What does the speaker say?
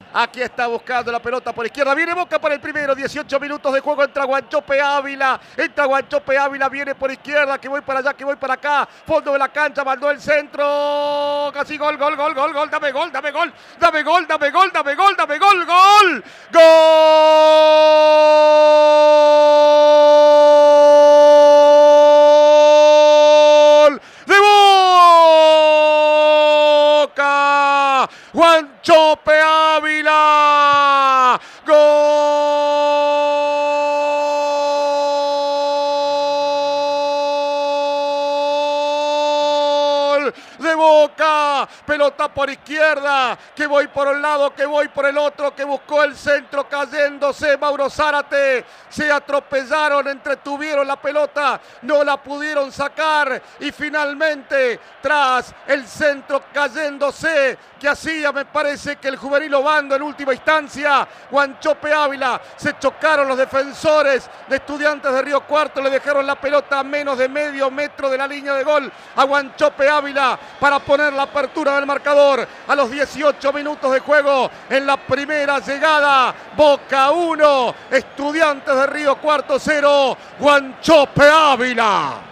Aquí está buscando la pelota por izquierda. Viene Boca para el primero. 18 minutos de juego. Entra Guanchope Ávila. Viene por izquierda. Que voy para allá, que voy para acá. Fondo de la cancha. Mandó el centro. Casi gol. Dame gol. Dame gol. Gol. De Boca. Guanchope Ávila. Gol de Boca. Pelota por izquierda. Que voy por un lado, que voy por el otro. Que buscó el centro cayéndose. Mauro Zárate. Se atropellaron, entretuvieron la pelota. No la pudieron sacar. Y finalmente, tras el centro cayéndose, que hacía, me parece que el juvenil Obando en última instancia, Guanchope Ávila, se chocaron los defensores de Estudiantes de Río Cuarto, le dejaron la pelota a menos de medio metro de la línea de gol a Guanchope Ávila para poner la apertura del marcador a los 18 minutos de juego en la primera llegada. Boca 1, Estudiantes de Río Cuarto 0, Guanchope Ávila.